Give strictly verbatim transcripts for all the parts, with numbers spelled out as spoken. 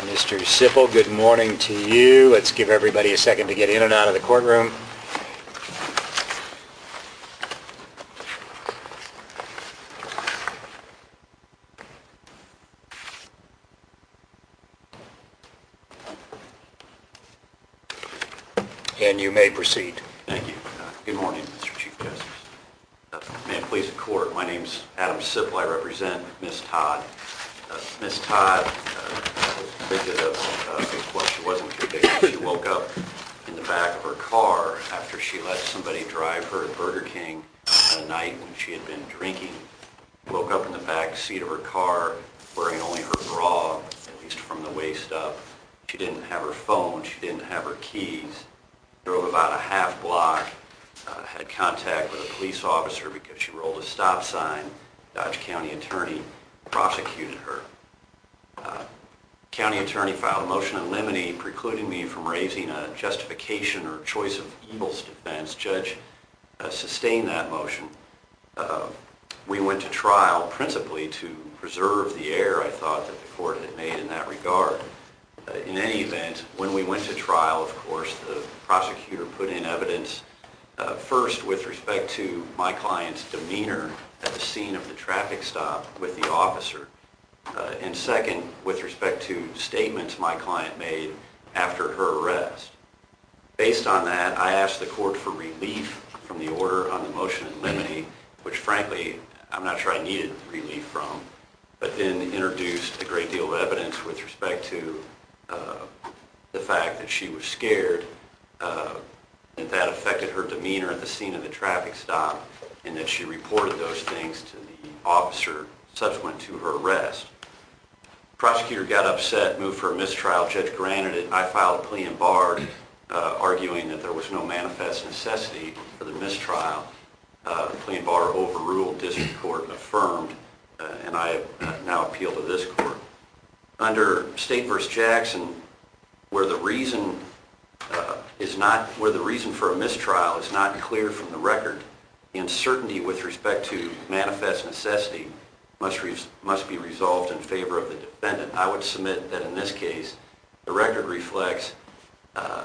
Mister Sipple, good morning to you. Let's give everybody a second to get in and out of the courtroom. And you may proceed. Thank you. Uh, good morning, Mister Chief Justice. Uh, may it please the court, my name is Adam Sipple. I represent Miz Todd. Uh, Miz Todd uh, was convicted of, uh, well, she wasn't convicted. She woke up in the back of her car after she let somebody drive her to Burger King on a night when she had been drinking. Woke up in the back seat of her car wearing only her bra, at least from the waist up. She didn't have her phone. She didn't have her keys. Drove about a half block, uh, had contact with a police officer because she rolled a stop sign. Dodge County attorney prosecuted her. Uh, county attorney filed a motion in limine precluding me from raising a justification or choice of evils defense. Judge uh, sustained that motion. Uh, we went to trial principally to preserve the error I thought that the court had made in that regard. Uh, in any event, when we went to trial, of course, the prosecutor put in evidence uh, first with respect to my client's demeanor at the scene of the traffic stop with the officer, uh, and second, with respect to statements my client made after her arrest. Based on that, I asked the court for relief from the order on the motion in limine, which frankly, I'm not sure I needed relief from, but then introduced a great deal of evidence with respect to Uh, the fact that she was scared, uh, that that affected her demeanor at the scene of the traffic stop, and that she reported those things to the officer subsequent to her arrest. The prosecutor got upset, moved for a mistrial. Judge granted it. I filed a plea in bar, uh, arguing that there was no manifest necessity for the mistrial. Uh, the plea in bar overruled district court and affirmed, uh, and I have uh, now appealed to this court. Under State versus Jackson, where the reason uh, is not, where the reason for a mistrial is not clear from the record, the uncertainty with respect to manifest necessity must re- must be resolved in favor of the defendant. I would submit that in this case, the record reflects uh,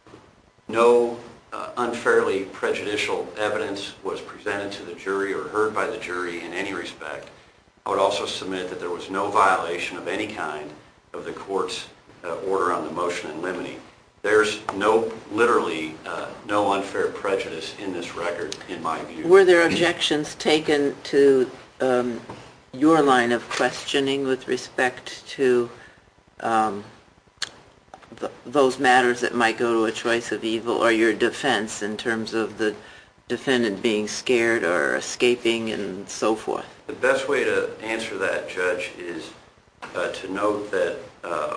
no uh, unfairly prejudicial evidence was presented to the jury or heard by the jury in any respect. I would also submit that there was no violation of any kind of the court's uh, order on the motion in limine. There's no, literally, uh, no unfair prejudice in this record, in my view. Were there objections taken to um, your line of questioning with respect to um, th- those matters that might go to a choice of evil, or your defense in terms of the defendant being scared or escaping and so forth? The best way to answer that, Judge, is uh, to note that uh,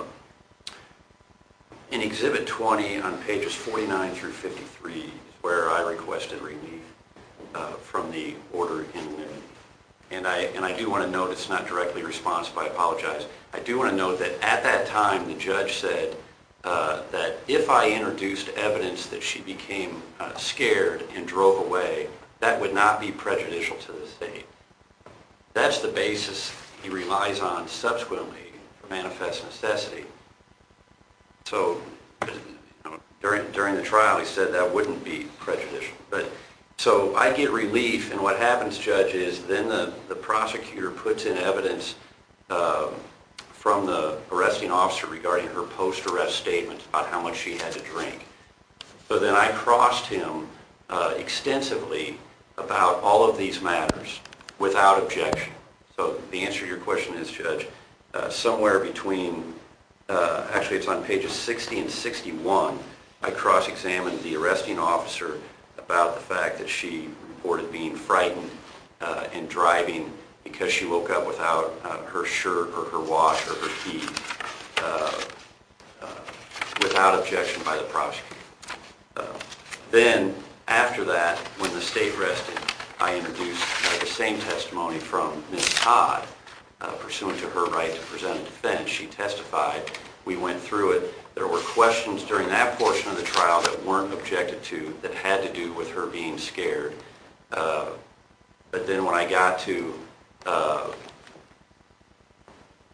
in Exhibit twenty on pages forty-nine through fifty-three is where I requested relief uh, from the order in limine. And I, and I do want to note, it's not directly responsive, I apologize. I do want to note that at that time the judge said uh, that if I introduced evidence that she became uh, scared and drove away, that would not be prejudicial to the state. That's the basis he relies on subsequently for manifest necessity. So, you know, during during the trial, he said that wouldn't be prejudicial. But so I get relief, and what happens, Judge, is then the, the prosecutor puts in evidence uh, from the arresting officer regarding her post-arrest statements about how much she had to drink. So then I crossed him uh, extensively about all of these matters without objection. So the answer to your question is, Judge, uh, somewhere between, uh, actually it's on pages sixty and sixty-one, I cross-examined the arresting officer about the fact that she reported being frightened uh, and driving because she woke up without uh, her shirt or her watch or her keys, uh, uh, without objection by the prosecutor. Uh, then, after that, when the state rested, I introduced uh, the same testimony from Miz Todd, uh, pursuant to her right to present a defense. She testified. We went through it. There were questions during that portion of the trial that weren't objected to that had to do with her being scared. Uh, but then when I got to uh,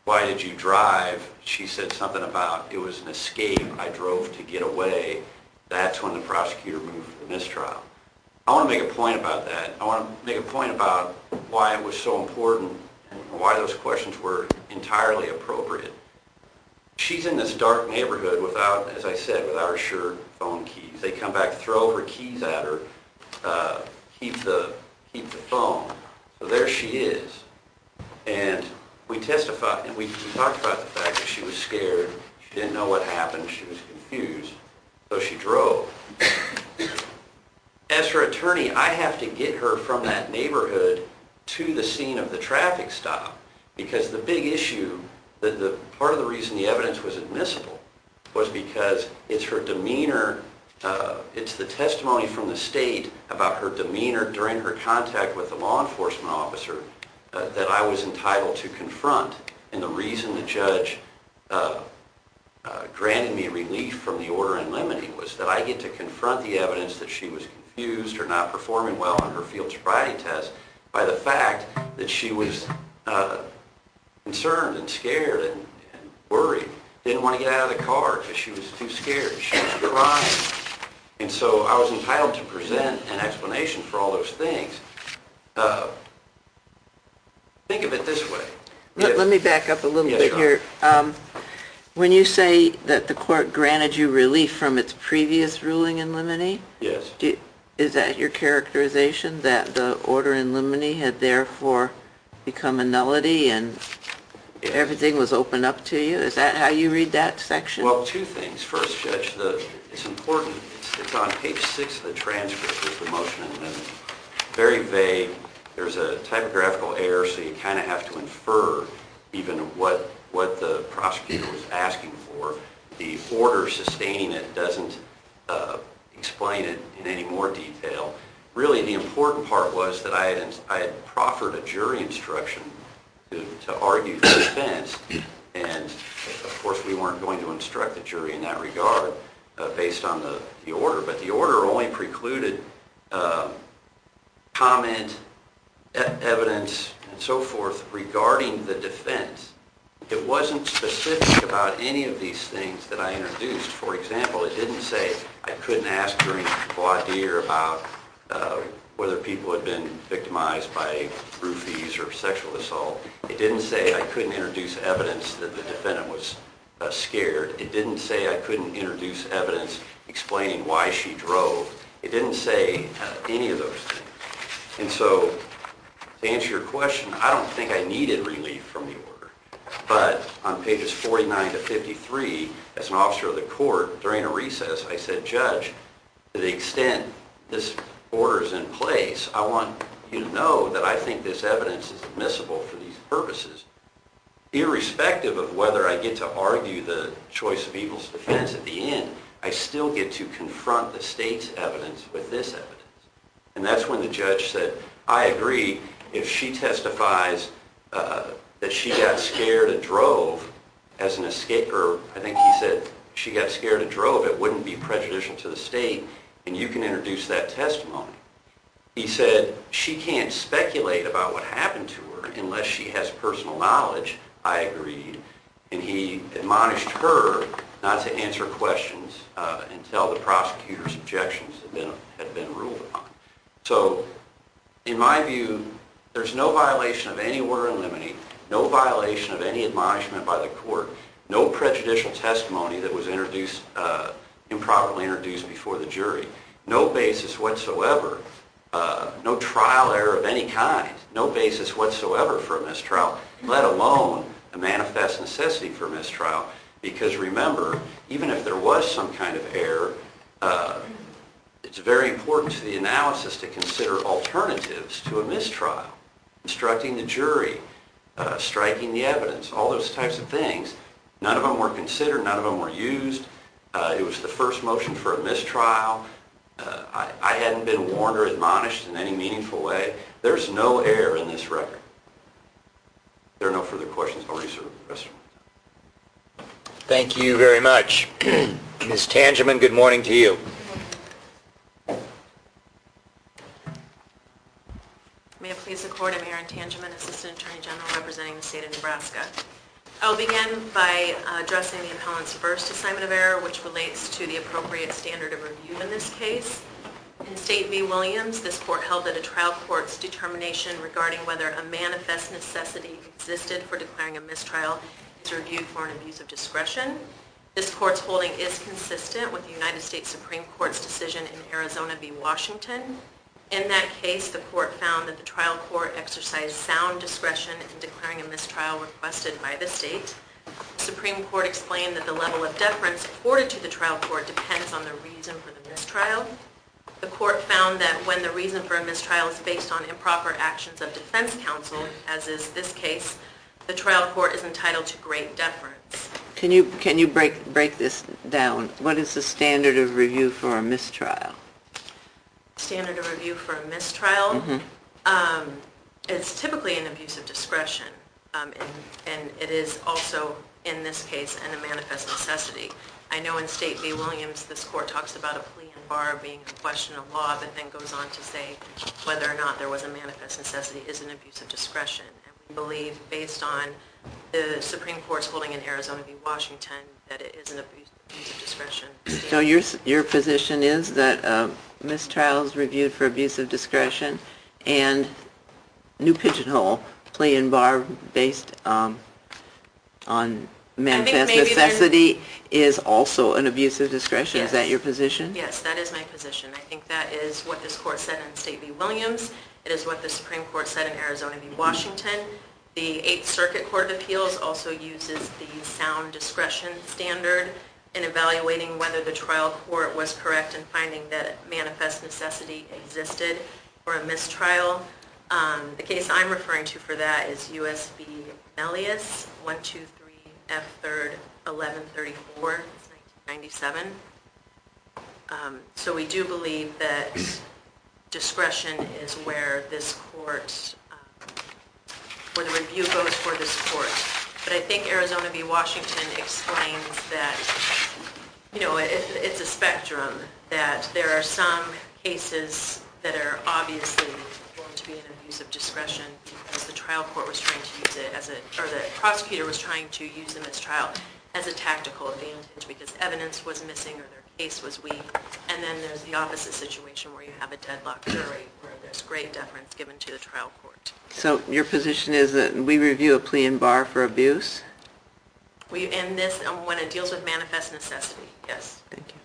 why did you drive? She said something about it was an escape. I drove to get away. That's when the prosecutor moved for the mistrial. I want to make a point about that. I want to make a point about why it was so important and why those questions were entirely appropriate. She's in this dark neighborhood without, as I said, without her shirt, phone, keys. They come back, throw her keys at her, uh, keep the keep the phone. So there she is. And we testified, and we, we talked about the fact that she was scared. She didn't know what happened. She was confused. So she drove. As her attorney, I have to get her from that neighborhood to the scene of the traffic stop, because the big issue, the, the part of the reason the evidence was admissible was because it's her demeanor, uh, it's the testimony from the state about her demeanor during her contact with the law enforcement officer uh, that I was entitled to confront. And the reason the judge uh, uh, granted me relief from the order in limine was that I get to confront the evidence that she was confused or not performing well on her field sobriety test by the fact that she was uh, concerned and scared and, and worried. Didn't want to get out of the car because she was too scared. She was crying. And so I was entitled to present an explanation for all those things. Uh, think of it this way. Let, If, let me back up a little yes, bit Your here. Um, when you say that the court granted you relief from its previous ruling in limine, yes. do, is that your characterization, that the order in limine had therefore become a nullity and Yes. everything was opened up to you? Is that how you read that section? Well, two things. First, Judge, the, it's important. It's, it's on page six of the transcript is the motion in limine. Very vague. There's a typographical error, so you kind of have to infer even what what the prosecutor was asking for. The order sustaining it doesn't uh, explain it in any more detail. Really, the important part was that I had I had proffered a jury instruction to, to argue the defense, and of course we weren't going to instruct the jury in that regard uh, based on the, the order, but the order only precluded uh, comment, e- evidence, and so forth regarding the defense. It wasn't specific about any of these things that I introduced. For example, it didn't say I couldn't ask during voir dire about uh, whether people had been victimized by roofies or sexual assault. It didn't say I couldn't introduce evidence that the defendant was uh, scared. It didn't say I couldn't introduce evidence explaining why she drove. It didn't say uh, any of those things. And so, to answer your question, I don't think I needed relief from the order. But on pages forty-nine to fifty-three, as an officer of the court, during a recess, I said, Judge, to the extent this order is in place, I want you to know that I think this evidence is admissible for these purposes. Irrespective of whether I get to argue the choice of evil's defense at the end, I still get to confront the state's evidence with this evidence. And that's when the judge said, I agree, if she testifies uh, that she got scared and drove as an escape, or I think he said she got scared and drove, it wouldn't be prejudicial to the state, and you can introduce that testimony. He said she can't speculate about what happened to her unless she has personal knowledge. I agreed. And he admonished her not to answer questions uh, until the prosecutor's objections had been, had been ruled upon. So, in my view, there's no violation of any order in limine, no violation of any admonishment by the court, no prejudicial testimony that was introduced, uh, improperly introduced before the jury, no basis whatsoever, uh, no trial error of any kind, no basis whatsoever for a mistrial, let alone a manifest necessity for a mistrial, because remember, even if there was some kind of error, uh, it's very important to the analysis to consider alternatives to a mistrial, instructing the jury, uh, striking the evidence, all those types of things. None of them were considered, none of them were used. Uh, it was the first motion for a mistrial. Uh, I, I hadn't been warned or admonished in any meaningful way. There's no error in this record. There are no further questions. I'll reserve the rest of my time. Thank you very much. Miz Tangeman, good morning to you. May it please the Court, I'm Erin Tangeman, Assistant Attorney General representing the state of Nebraska. I'll begin by uh, addressing the appellant's first assignment of error, which relates to the appropriate standard of review in this case. In State v. Williams, this court held that a trial court's determination regarding whether a manifest necessity existed for declaring a mistrial is reviewed for an abuse of discretion. This court's holding is consistent with the United States Supreme Court's decision in Arizona v. Washington. In that case, the court found that the trial court exercised sound discretion in declaring a mistrial requested by the state. The Supreme Court explained that the level of deference afforded to the trial court depends on the reason for the mistrial. The court found that when the reason for a mistrial is based on improper actions of defense counsel, as is this case, the trial court is entitled to great deference. Can you can you break break this down? What is the standard of review for a mistrial? Standard of review for a mistrial Mm-hmm. um, is typically an abuse of discretion, um, and, and it is also, in this case, an a manifest necessity. I know in State v. Williams, this court talks about a plea and bar being a question of law, but then goes on to say whether or not there was a manifest necessity is an abuse of discretion. And we believe, based on the Supreme Court's holding in Arizona v. Washington, that it is an abuse, abuse of discretion. So your your position is that uh, mistrial is reviewed for abuse of discretion, and New Pigeonhole, plea and bar based um, on manifest maybe necessity is also an abuse of discretion. Is that Yes. your position? Yes, that is my position. I think that is what this court said in State v. Williams. It is what the Supreme Court said in Arizona v. Washington. The Eighth Circuit Court of Appeals also uses the sound discretion standard in evaluating whether the trial court was correct in finding that manifest necessity existed for a mistrial. Um, the case I'm referring to for that is U S v. Melius, one two three F third eleven thirty-four, it's nineteen ninety-seven. Um, so we do believe that discretion is where this court, um, where the review goes for this court. But I think Arizona v. Washington explains that, you know, it, it's a spectrum, that there are some cases that are obviously going to be an abuse of discretion because the trial court was trying to use it as a, or the prosecutor was trying to use the mistrial as a tactical advantage because evidence was missing or their case was weak. And then there's the opposite situation where you have a deadlock jury where there's great deference given to the trial court. So your position is that we review a plea and bar for abuse? We, in this, um, when it deals with manifest necessity, yes. Thank you.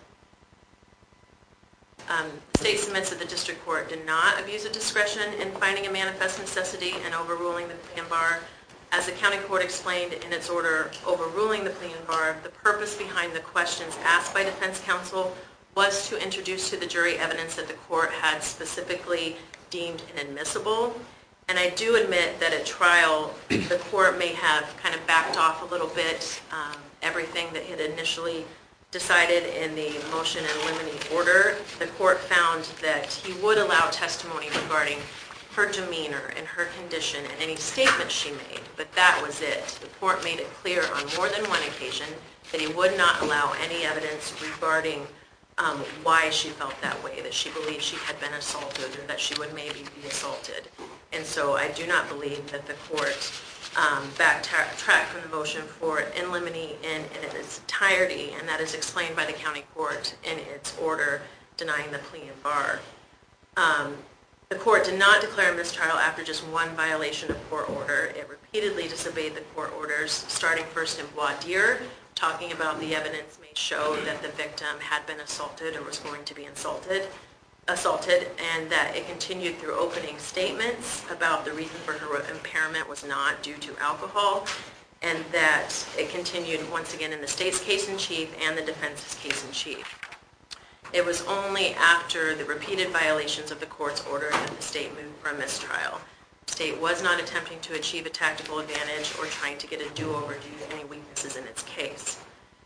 Um, the state submits that the district court did not abuse of discretion in finding a manifest necessity and overruling the plea and bar. As the county court explained in its order overruling the plea and bar, the purpose behind the questions asked by defense counsel was to introduce to the jury evidence that the court had specifically deemed inadmissible. And I do admit that at trial, the court may have kind of backed off a little bit um, everything that it had initially decided in the motion in limine order. The court found that he would allow testimony regarding her demeanor and her condition and any statements she made, but that was it. The court made it clear on more than one occasion that he would not allow any evidence regarding um, why she felt that way, that she believed she had been assaulted or that she would maybe be assaulted. And so I do not believe that the court um, backtracked from the motion for in limine in, in its entirety, and that is explained by the county court in its order denying the plea and bar. Um, The court did not declare a mistrial after just one violation of court order. It repeatedly disobeyed the court orders, starting first in voir dire, talking about the evidence may show that the victim had been assaulted or was going to be insulted, assaulted, and that it continued through opening statements about the reason for her impairment was not due to alcohol, and that it continued once again in the state's case in chief and the defense's case in chief. It was only after the repeated violations of the court's order that the state moved for a mistrial. The state was not attempting to achieve a tactical advantage or trying to get a do-over due to any weaknesses in its case.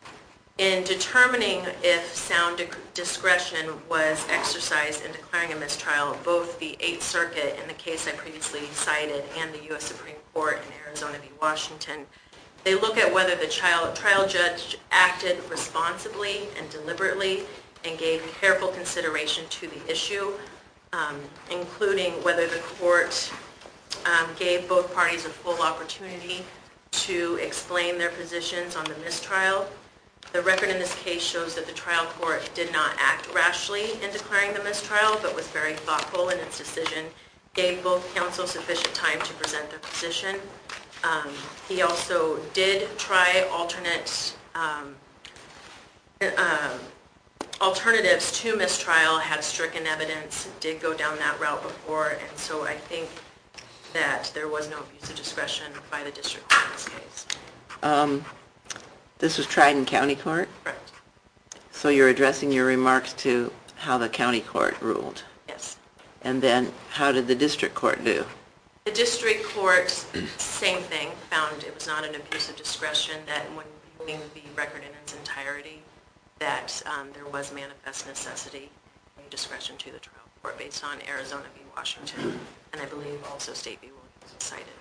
In determining if sound discretion was exercised in declaring a mistrial, both the Eighth Circuit in the case I previously cited and the U S Supreme Court in Arizona v. Washington, they look at whether the trial, trial judge acted responsibly and deliberately and gave careful consideration to the issue, um, including whether the court um, gave both parties a full opportunity to explain their positions on the mistrial. The record in this case shows that the trial court did not act rashly in declaring the mistrial, but was very thoughtful in its decision, gave both counsel sufficient time to present their position. Um, he also did try alternate um, uh, alternatives to mistrial, had stricken evidence, did go down that route before, and so I think that there was no abuse of discretion by the district court in this case. Um, this was tried in county court? Correct. So you're addressing your remarks to how the county court ruled? Yes. And then how did the district court do? The district court, same thing, found it was not an abuse of discretion, that when viewing the record in its entirety, that um, there was manifest necessity and discretion to the trial court based on Arizona v. Washington, and I believe also State v. Williams was cited.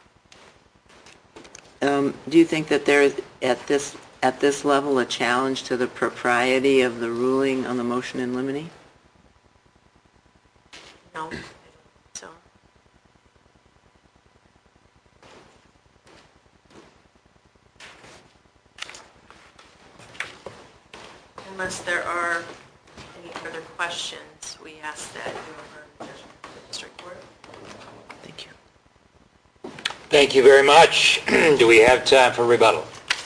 Um, do you think that there is, at this at this level, a challenge to the propriety of the ruling on the motion in limine? No, I don't think so. Unless there are any further questions, we ask that you affirm the judgment of the district court. Thank you. Thank you very much. Do we have time for rebuttal?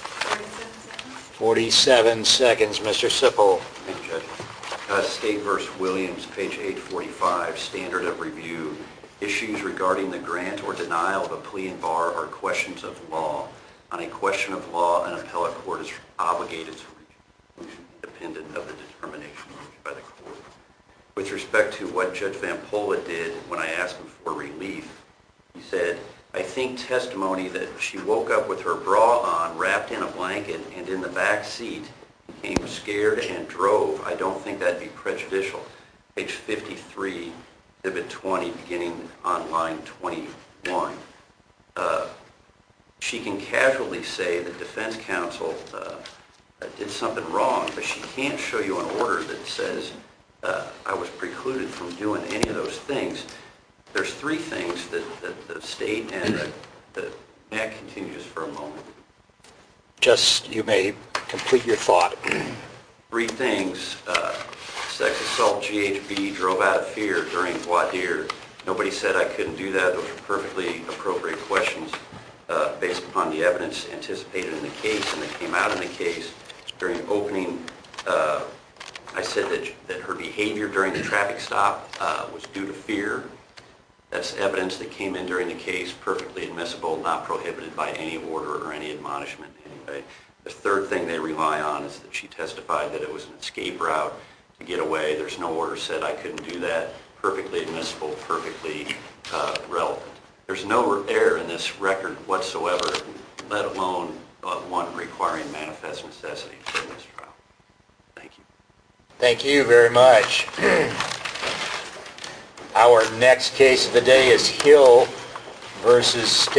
forty-seven seconds, Mister Sipple. Thank you, Judge. Uh, State v. Williams, page eight forty-five, standard of review. Issues regarding the grant or denial of a plea in bar are questions of law. On a question of law, an appellate court is obligated to reach a conclusion independent of the determination reached by the court. With respect to what Judge Van Pola did when I asked him for relief, he said, I think testimony that she woke up with her bra on, wrapped in a blanket, and in the back seat, became scared and drove. I don't think that'd be prejudicial. Page fifty-three, exhibit twenty, beginning on line twenty-one. Uh, she can casually say that defense counsel uh, did something wrong, but she can't show you an order that says uh, I was precluded from doing any of those things. There's three things that, that the state and the, the, may I continue just for a moment? Just, you may complete your thought. Three things. Uh, sex assault, G H B, drove out of fear during voir dire. Nobody said I couldn't do that. Those were perfectly appropriate questions uh, based upon the evidence anticipated in the case and that came out in the case. During opening, uh, I said that, that her behavior during the traffic stop uh, was due to fear. That's evidence that came in during the case, perfectly admissible, not prohibited by any order or any admonishment anyway. The third thing they rely on is that she testified that it was an escape route to get away. There's no order said I couldn't do that. Perfectly admissible, perfectly uh, relevant. There's no error in this record whatsoever, let alone uh, one requiring manifest necessity for this trial. Thank you. Thank you very much. Our next case of the day is Hill versus State.